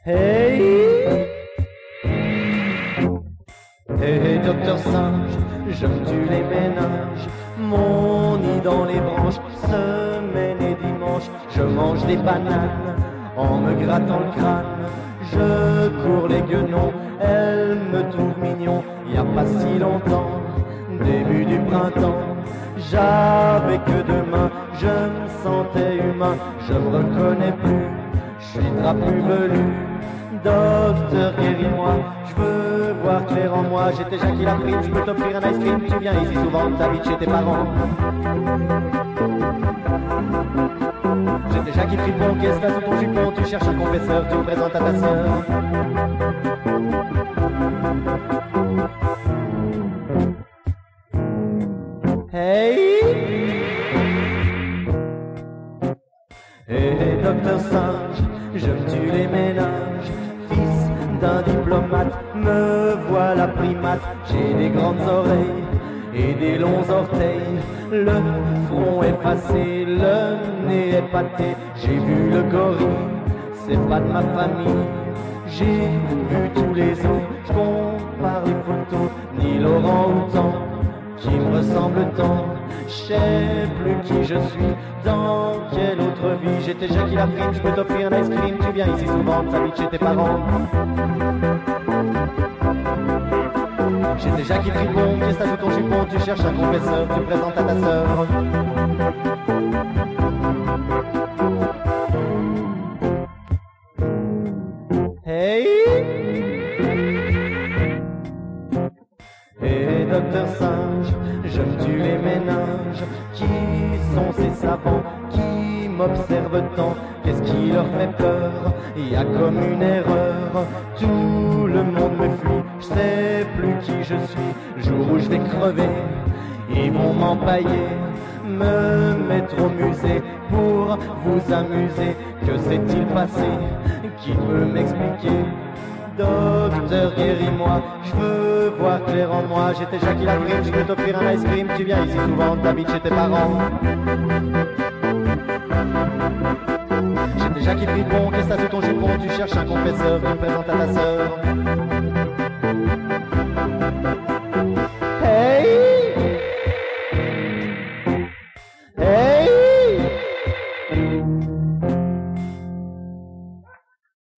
Hey, hey, docteur Singe, je me tue les méninges, mon nid dans les branches, semaine et dimanche, je mange des bananes en me grattant le crâne. Je cours les guenons, elle me trouve mignon, y a pas si longtemps, début du printemps. J'avais que deux mains, je me sentais humain, je me reconnais plus, je suis trapu velu. Docteur, guéris-moi, je veux voir clair en moi. J'étais Jackie la prime, je peux t'offrir un ice cream. Tu viens ici souvent, t'habites chez tes parents. J'étais Jackie Fripon, qu'est-ce que t'as sous ton jupon? Tu cherches un confesseur, tu me présentes à ta sœur. Hey, hey, docteur Singe, je me tue les méninges. Fils d'un diplomate, me voilà primate. J'ai des grandes oreilles et des longs orteils. Le front effacé, le nez épaté. J'ai vu le gorille, c'est pas de ma famille. J'ai vu tous les os, je compare les photos. Ni Laurent Houtan qui me ressemble tant. Je sais plus qui je suis, dans quelle autre vie. J'étais Jackie la prime, je peux t'offrir un ice cream. Tu viens ici souvent, t'habites chez tes parents. J'étais Jackie Fripon, qu'est-ce que t'as sous ton jupon? Tu cherches un confesseur, tu me présentes à ta sœur. Hey, hey, docteur Singe, je me tue les méninges. Qui sont ces savants qui m'observent tant? Qu'est-ce qui leur fait peur? Il y a comme une erreur. Tout le monde me fuit, je sais plus qui je suis. Le jour où je vais crever, ils vont m'empailler, me mettre au musée pour vous amuser. Que s'est-il passé? Qui peut m'expliquer? Docteur, guéris-moi, je veux voir clair en moi. J'étais Jackie la prime, je peux t'offrir un ice cream. Tu viens ici souvent, t'habites chez tes parents. J'étais Jackie Fripon, qu'est-ce que t'as sous ton jupon? Tu cherches un confesseur, tu me présentes à ta sœur.